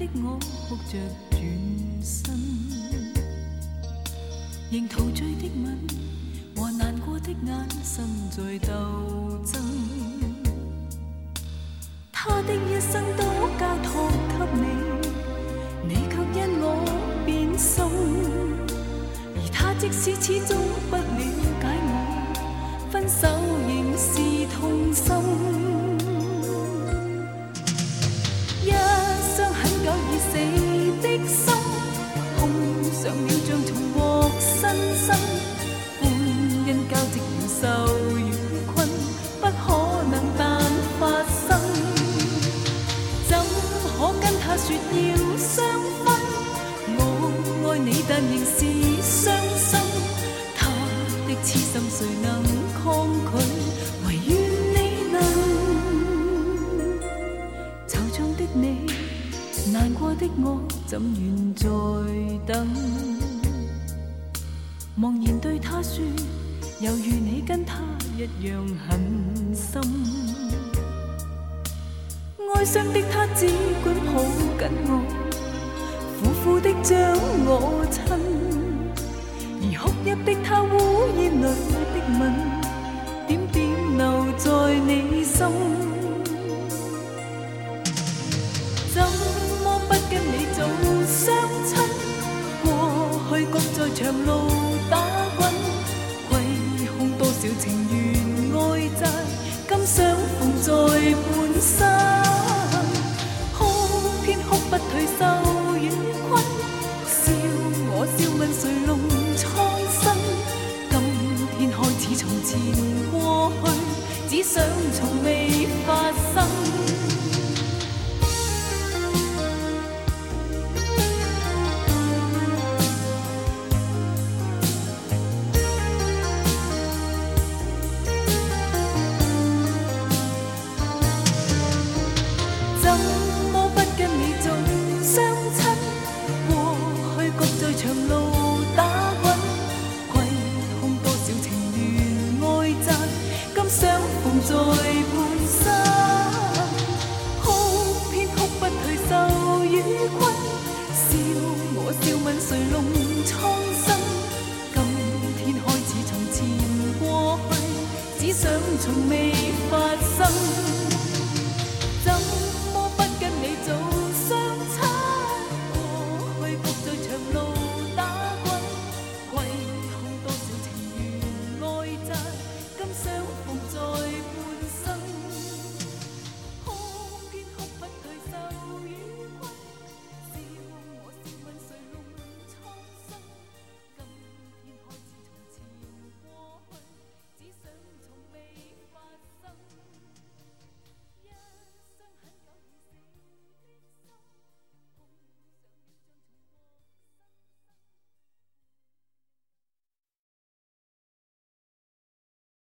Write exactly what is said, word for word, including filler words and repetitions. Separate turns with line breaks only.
的我哭着轉身，仍陶醉的吻和難過的眼神在鬥爭。他的一生都交託給你，你卻因我變心，而他即使始終不了解我，分手仍是痛心。一雙很久已死的心，碰上了像重獲新生，歡欣交織了愁與困，不可能但發生。怎可跟他說要相分？我愛你但仍是傷心，他的痴心誰能抗拒？唯願你能。惆悵的你，難過的我，怎願再等？茫然對他說，猶如你跟他一樣狠心。哀傷的他只管抱緊我，苦苦的將我親，而哭泣的他嗚咽裏的吻，點點留在你心。